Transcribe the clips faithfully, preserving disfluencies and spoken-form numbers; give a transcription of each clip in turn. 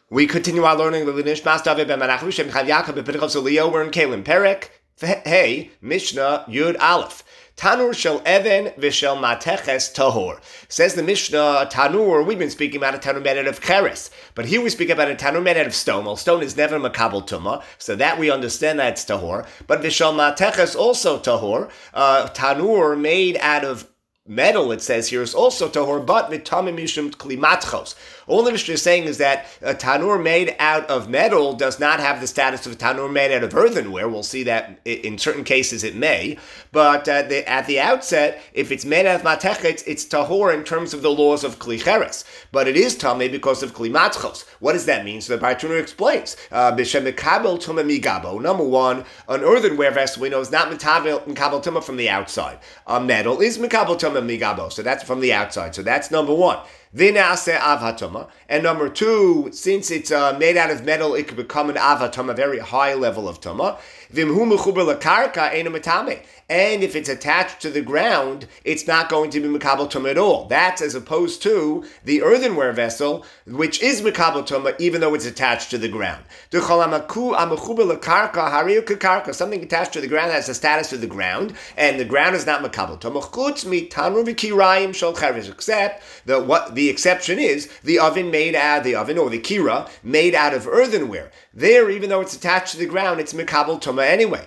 We continue our learning of the Nishmas David ben Menachem Shem Chav Yaakov b'Pidchos Elio. We're in Kalim Perek. Hey, Mishnah Yud Aleph. Tanur shel Even v'shel Mateches Tahor. Says the Mishnah, Tanur, we've been speaking about a Tanur made out of Cheres. But here we speak about a Tanur made out of stone. Well, stone is never Makabel Tumah, so that we understand that it's Tahor. But v'shel Mateches also Tahor. Uh, tanur made out of metal, it says here, is also tahor, but mitamim mishum klimatchos. All the Mishnah is saying is that a tanur made out of metal does not have the status of a tanur made out of earthenware. We'll see that in certain cases it may, but at the, at the outset, if it's made out of matechet, it's tahor in terms of the laws of kli cheres. But it is tameh because of klimatchos. What does that mean? So the Bartunu explains. B'shem mekabel tumah migabo. Number one, an earthenware vessel we know is not mekabel tumah from the outside. A metal is mekabel tumah migabo, so that's from the outside. So that's number one. V'naseh avhatoma. And number two, since it's uh, made out of metal, it could become an avhatoma, a very high level of toma. V'mhu mechuber lekarka eino metame. And if it's attached to the ground, it's not going to be Mekabel Tumah at all. That's as opposed to the earthenware vessel, which is Mekabel Tumah, even though it's attached to the ground. Something attached to the ground has a status of the ground, and the ground is not Mekabel Tumah, except that what the exception is, the oven made out, the oven or the kira, made out of earthenware. There, even though it's attached to the ground, it's Mekabel Tumah anyway.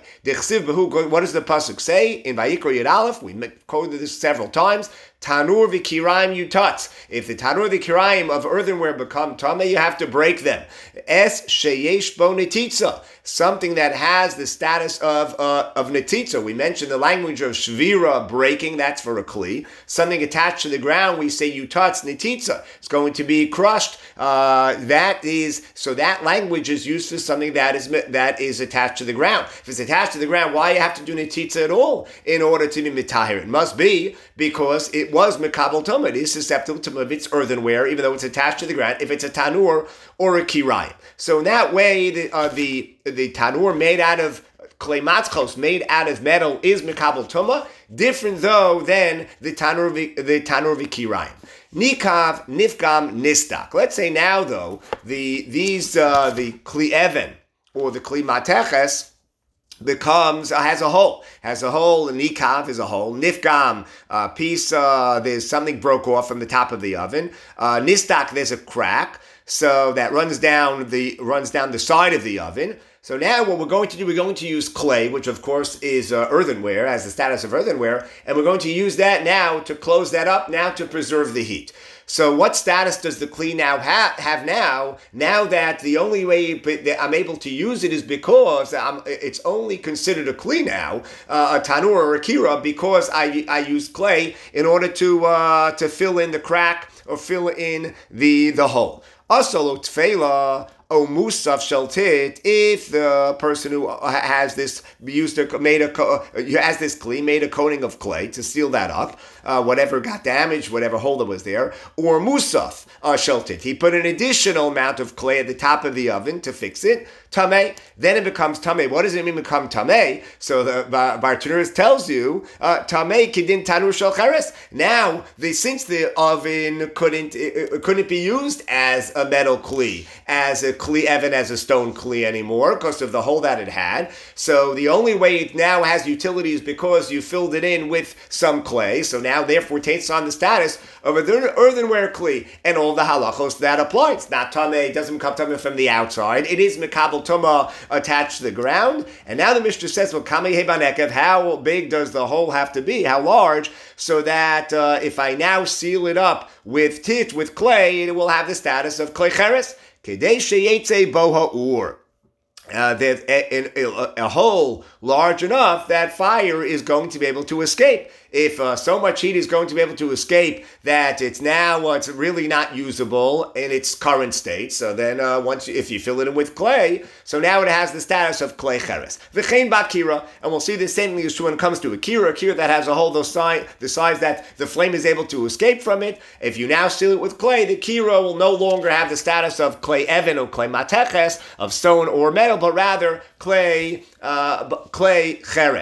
What does the pasuk say? In Vayikra Yud Aleph, we quoted this several times. Tanur v'kiraim yutatz. If the tanur v'kiraim of earthenware become tameh, you have to break them. Es sheyesh bo netitza. Something that has the status of uh, of netitza. We mentioned the language of shvira, breaking. That's for a kli. Something attached to the ground, we say yutatz netitza. It's going to be crushed. Uh, that is so. That language is used for something that is that is attached to the ground. If it's attached to the ground, why you have to do netitza at all in order to be mitahir? It must be because it was Mekabel Tumah. It is susceptible to if it's earthenware, even though it's attached to the ground, if it's a tanur or a kirayim. So in that way, the uh, the, the tanur made out of klei matzchos, made out of metal, is Mekabel Tumah, different though than the tanur the tanur v'kirayim. Nikav, nifgam, nistak. Let's say now though, the these uh, the kli even or the kli mateches becomes, uh, has a hole, has a hole, and nikav is a hole, nifgam, uh, piece, uh, there's something broke off from the top of the oven, uh, nistak, there's a crack, so that runs down the, runs down the side of the oven. So now what we're going to do, we're going to use clay, which of course is uh, earthenware, has the status of earthenware, and we're going to use that now to close that up, now to preserve the heat. So what status does the kli now ha- have now, now that the only way that I'm able to use it is because I'm, it's only considered a kli now, uh, a tanur or a kira, because I, I use clay in order to uh, to fill in the crack or fill in the, the hole. Asolo tfela o musaf shaltit, if the person who has this used a made a has this kli made a coating of clay to seal that up, uh, whatever got damaged, whatever hole that was there, or musaf uh, shaltit, he put an additional amount of clay at the top of the oven to fix it. Tameh, then it becomes tameh. What does it mean become tameh? So the Bartunu tells you uh, tameh kidin tanur shel cheres. Now, the, since the oven couldn't it, couldn't be used as a metal kli, as a kli even as a stone kli anymore because of the hole that it had. So the only way it now has utility is because you filled it in with some clay. So now therefore it takes on the status of an earthenware kli and all the halachos that apply. It's not tameh, it doesn't come tameh from the outside. It is mekabel tumah attached to the ground. And now the Mishnah says, well, kamei hebanekev, how big does the hole have to be? How large? So that uh, if I now seal it up with tit, with clay, it will have the status of klei cheres. Kedei sheyetze bo ha'ur. Uh, there's a, a, a hole large enough that fire is going to be able to escape. If uh, so much heat is going to be able to escape that it's now uh, it's really not usable in its current state. So then uh, once you, if you fill it in with clay, so now it has the status of klei cheres. V'chein ba'kira, and we'll see the same thing is true when it comes to a kira, a kira that has a hole the size, the size that the flame is able to escape from it. If you now seal it with clay, the kira will no longer have the status of klei even or klei mateches, of stone or metal, but rather clay uh, clay cheres.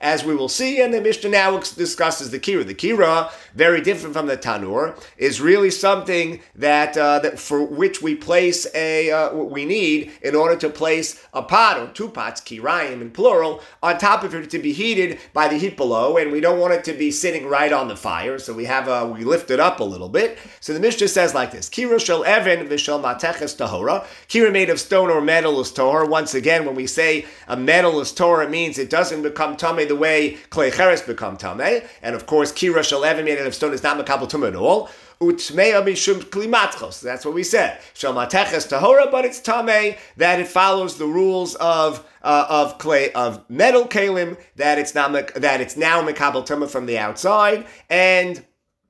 as we will see. And the Mishnah now discusses the kira. The kira, very different from the tanur, is really something that uh, that for which we place a uh, we need in order to place a pot or two pots, kirayim in plural, on top of it to be heated by the heat below, and we don't want it to be sitting right on the fire, so we have a, we lift it up a little bit. So the Mishnah says like this: Kira shel evan v'shel mateches tahora. Kira made of stone or metal is tahor. Once again, when we say a metal is tahor, it means it doesn't become tamei the way klei cheres become tamei. And of course, kira shel evan made of stone is not mekabel tumah at all. Utmeya mishum klimatchos. That's what we said. Shel mateches tahora, but it's tamei that it follows the rules of uh, of clay of metal kalim, that it's not that it's now mekabel tumah from the outside. And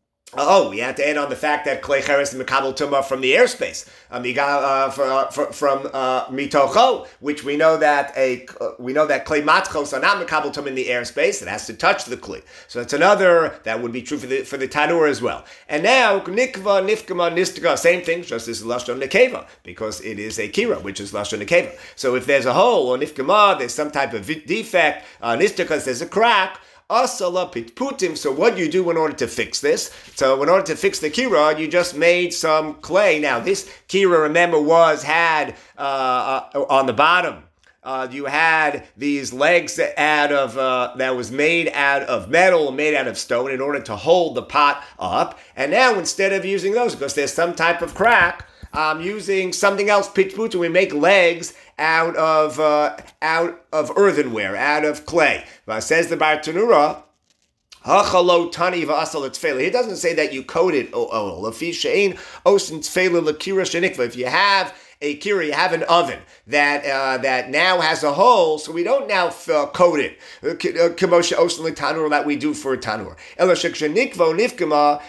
oh, we have to add on the fact that klei cheres is mekabel tumah from the airspace, um, uh, for, uh, for, from uh, mitocho, which we know that a uh, we know that klei matchos are not mekabel tumah in the airspace. It has to touch the klei. So that's another that would be true for the for the tanur as well. And now nikva, nifkama, nistika, same thing. Just this is lashon nekeva because it is a kira, which is lashon nekeva. So if there's a hole or nifkama, there's some type of defect. Uh, nistika, there's a crack. Asala pitputim. So what do you do in order to fix this? So in order to fix the kira, you just made some clay. Now this kira, remember, was had uh, uh, on the bottom. Uh, you had these legs that out of uh, that was made out of metal or made out of stone in order to hold the pot up. And now instead of using those, because there's some type of crack, I'm um, using something else. Pitputim. We make legs out of uh, out of earthenware, out of clay. But says the Bartanura, Hachalo tani v'asal tefela. He doesn't say that you coat it. Oh, oh, lafi she'ein osin tefela l'kira shenikva. If you have a kira, you have an oven that uh, that now has a hole, so we don't now uh, coat it. Kemoshe osin l'tanur that we do for a tanur. Ela shekshenikvo nifkama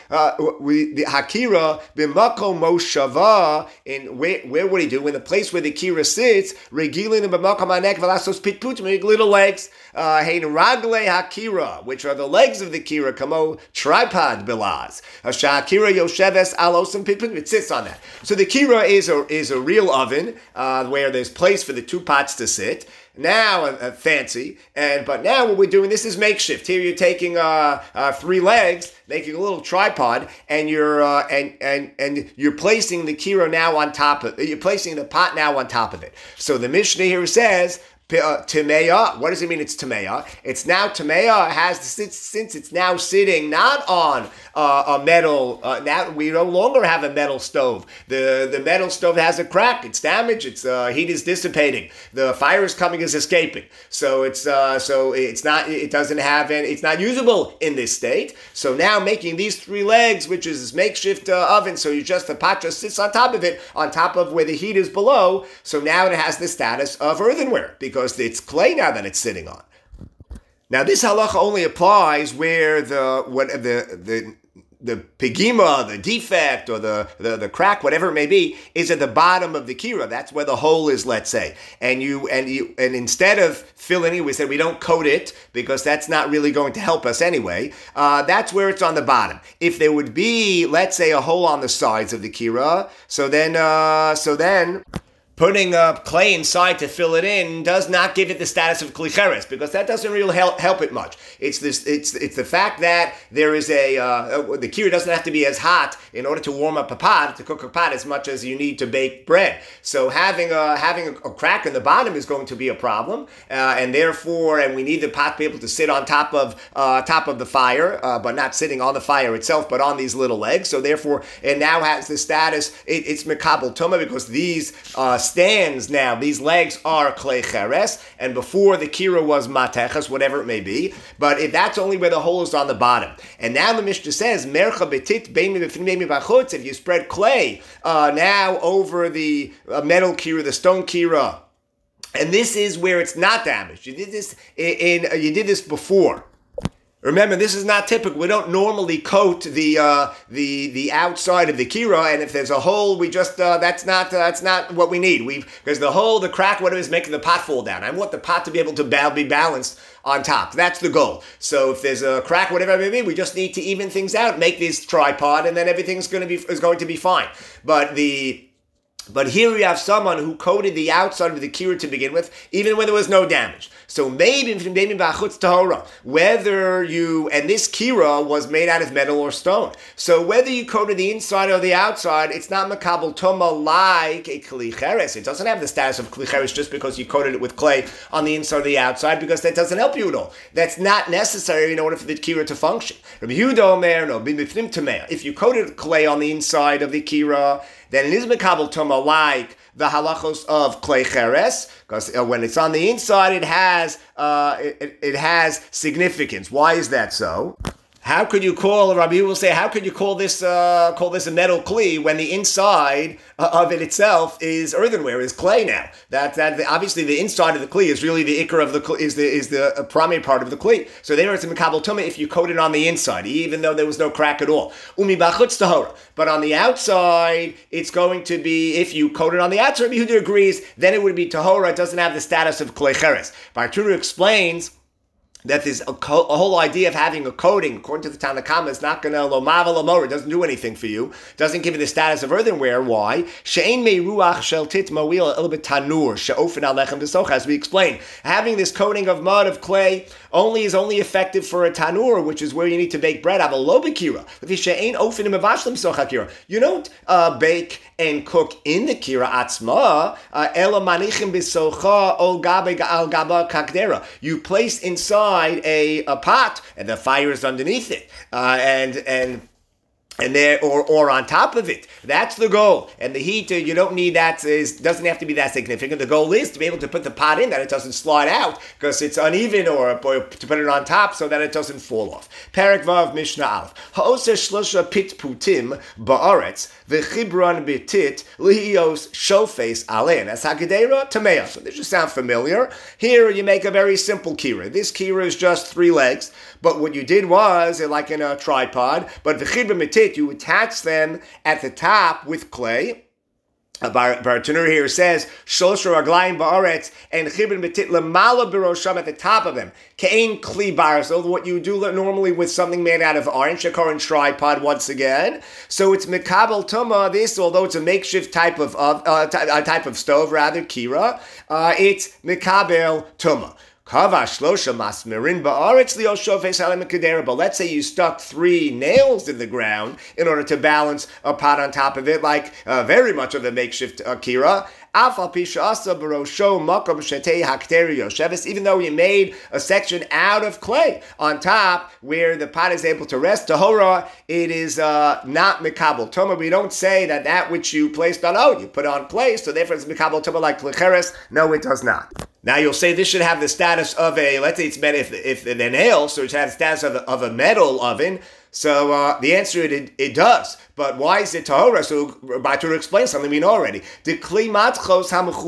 the hakira b'mako moshava. In where where would he do? In the place where the kira sits, regilin b'mako manek v'lasos pitput, make little legs. Hein ragle hakira, which are the legs of the kira, kamo tripod bilaz. Shakira yosheves alosim pitput. It sits on that. So the kira is a is a real oven uh, where there's place for the two pots to sit. Now, uh, fancy, and but now what we're doing, this is makeshift. Here you're taking uh, uh, three legs, making a little tripod, and you're uh, and and and you're placing the kira now on top of. You're placing the pot now on top of it. So the Mishnah here says. Uh, Tameya. What does it mean it's Tameya? It's now Tameya has since, since it's now sitting not on uh, a metal. Uh, now we no longer have a metal stove. The the metal stove has a crack. It's damaged. Its uh, heat is dissipating. The fire is coming, is escaping. So it's uh, so it's not. It doesn't have any. It's not usable in this state. So now making these three legs, which is this makeshift uh, oven. So you just the pot just sits on top of it, on top of where the heat is below. So now it has the status of earthenware because it's clay now that it's sitting on. Now this halacha only applies where the what the the the pigima, the defect, or the, the the crack, whatever it may be, is at the bottom of the kira. That's where the hole is, let's say. And you and you and instead of filling it, we said we don't coat it because that's not really going to help us anyway. Uh, that's where it's on the bottom. If there would be, let's say, a hole on the sides of the kira, so then uh, so then. Putting uh, clay inside to fill it in does not give it the status of kli cheres because that doesn't really help help it much. It's this. It's it's the fact that there is a uh, the kira doesn't have to be as hot in order to warm up a pot to cook a pot as much as you need to bake bread. So having a having a, a crack in the bottom is going to be a problem, uh, and therefore, and we need the pot to be able to sit on top of uh, top of the fire, uh, but not sitting on the fire itself, but on these little legs. So therefore, it now has the status. It, it's mekabel tuma because these. Uh, stands now, these legs are klei cheres, and before the kira was mateches, whatever it may be, but if that's only where the hole is on the bottom. And now the Mishnah says, mercha betit beimi b'fnei b'chutz, if you spread clay uh, now over the uh, metal kira, the stone kira, and this is where it's not damaged. You did this in, in uh, you did this before. Remember, this is not typical. We don't normally coat the uh, the the outside of the kira, and if there's a hole, we just uh, that's not uh, that's not what we need. We because the hole, the crack, whatever is making the pot fall down. I want the pot to be able to ba- be balanced on top. That's the goal. So if there's a crack, whatever it may be, we just need to even things out, make this tripod, and then everything's going to be is going to be fine. But the But here you have someone who coated the outside of the kira to begin with, even when there was no damage. So maybe whether you, and this kira was made out of metal or stone. So whether you coated the inside or the outside, it's not makabel toma like a kli cheres. It doesn't have the status of kli cheres just because you coated it with clay on the inside or the outside, because that doesn't help you at all. That's not necessary in order for the kira to function. Rabbi Yehuda Omer, no, if you coated clay on the inside of the kira, then it is mekabel toma like the halachos of clay cheres, because uh, when it's on the inside, it has uh, it, it has significance. Why is that so? How could you call, Rabbi will say, how could you call this uh, call this a metal kli when the inside uh, of it itself is earthenware, is clay now? That that obviously the inside of the kli is really the ikar of the kli, is the is the uh, primary part of the kli. So there it's a mekabel tuma if you coat it on the inside, even though there was no crack at all. Umi bachutz tahora. But on the outside, it's going to be, if you coat it on the outside, Rabbi Yehuda agrees, then it would be tahora. It doesn't have the status of clay cheres. Barturu explains that there's a, co- a whole idea of having a coating, according to the Tanna Kama, is not going to lomava lomor. It doesn't do anything for you. It doesn't give you the status of earthenware. Why? She'ein mei ruach shel tit mawil a little bit tanur she'ofen al lechem desocha. As we explained, having this coating of mud, of clay, only is only effective for a tanur, which is where you need to bake bread. You don't uh, bake and cook in the kira atzma. Ela manichim bisocha ol gabe al gaba kakdera. You place inside A, a pot, and the fire is underneath it, uh, and and and there or or on top of it. That's the goal. And the heat, uh, you don't need that. Is doesn't have to be that significant. The goal is to be able to put the pot in that it doesn't slide out because it's uneven, or, or to put it on top so that it doesn't fall off. Perek Vav Mishnah Aleph. Ha'oser shlosha pit putim ba'aretz v'chibron bitit lihios shofes alein. That's hagedera tamea. So this should sound familiar. Here you make a very simple kira. This kira is just three legs, but what you did was, like in a tripod, but v'chibron bitit, you attach them at the top with clay. Bar Tanur here says shlosh raglayim ba'aretz and chibron betit lemala b'rosham, at the top of them. Kein kli bar, so what you do normally with something made out of iron, shakar and tripod once again. So it's mekabel tuma. This, although it's a makeshift type of, of uh, t- uh, type of stove, rather kira, uh, it's mekabel tuma. But let's say you stuck three nails in the ground in order to balance a pot on top of it, like uh, very much of a makeshift akira. Even though you made a section out of clay on top where the pot is able to rest, tahora, it is uh, not mikabel toma. We don't say that that which you placed on, oh, you put on clay, so therefore it's mikabel toma like klecheres. No, it does not. Now you'll say this should have the status of a, let's say it's metal, if, if the nail, so it should have the status of a, of a metal oven. So uh, the answer is it, it does. But why is it tahora? So Batur explains something we know already. Because when you have clay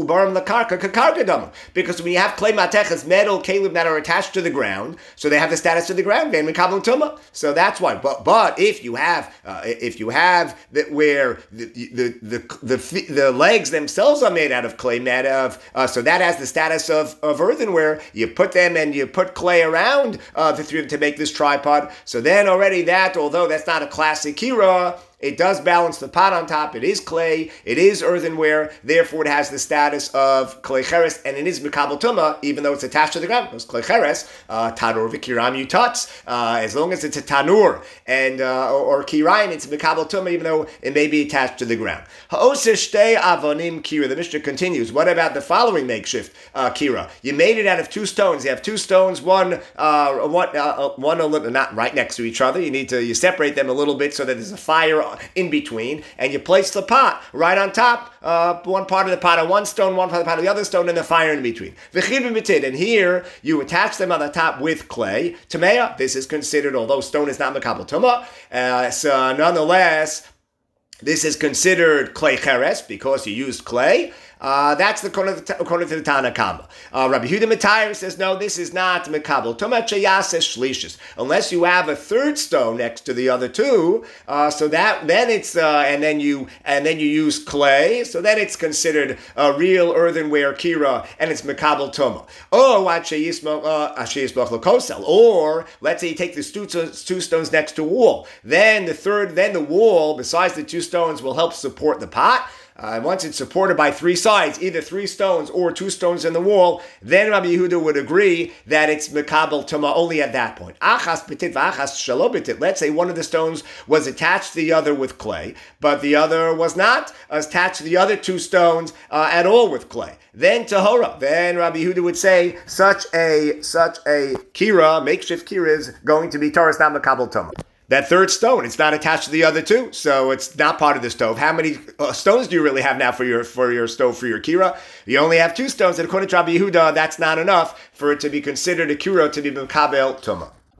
matechas, metal kalim that are attached to the ground, so they have the status of the ground. So that's why. But but if you have uh, if you have that where the the, the the the legs themselves are made out of clay, made of uh, so that has the status of, of earthenware. You put them and you put clay around uh, the three to make this tripod. So then already that, although that's not a classic kira, it does balance the pot on top. It is clay. It is earthenware. Therefore, it has the status of clay cheres, and it is mikabel tuma, even though it's attached to the ground. Because clay cheres, uh, tanur v'kiram yutatz. Uh, as long as it's a tanur and uh, or, or kirayim, it's mikabel tuma, even though it may be attached to the ground. Ha'oser shtei avonim kira. The Mishnah continues. What about the following makeshift uh, kira? You made it out of two stones. You have two stones, one, uh, one, uh, one a little, not right next to each other. You need to you separate them a little bit so that there's a fire in between, and you place the pot right on top, uh, one part of the pot on one stone, one part of the pot on the other stone, and the fire in between. And here, you attach them on the top with clay. Tamea, this is considered, although stone is not mekabel tuma, uh, so nonetheless, this is considered clay cheres because you used clay. Uh, that's the according to the Tanna Kama. Uh, Rabbi Yehuda Matayr says, no, this is not mekabel tuma cheyaseh shlishis, unless you have a third stone next to the other two. Uh, so that then it's uh, and then you and then you use clay. So then it's considered a real earthenware kira, and it's mekabel tuma. Oh, or let's say you take the two, two stones next to a wall. Then the third, then the wall, besides the two stones, will help support the pot. uh, once it's supported by three sides, either three stones or two stones in the wall, then Rabbi Yehuda would agree that it's mekabel tuma only at that point. Achas betit v'achas shelo betit. Let's say one of the stones was attached to the other with clay, but the other was not attached to the other two stones uh, at all with clay. Then tahora. Then Rabbi Yehuda would say such a such a kira, makeshift kira, is going to be Torah, not mekabel tuma. That third stone, it's not attached to the other two, so it's not part of the stove. How many uh, stones do you really have now for your for your stove, for your kira? You only have two stones, and according to Rabbi Yehuda, that's not enough for it to be considered a kira to be mekabel tuma.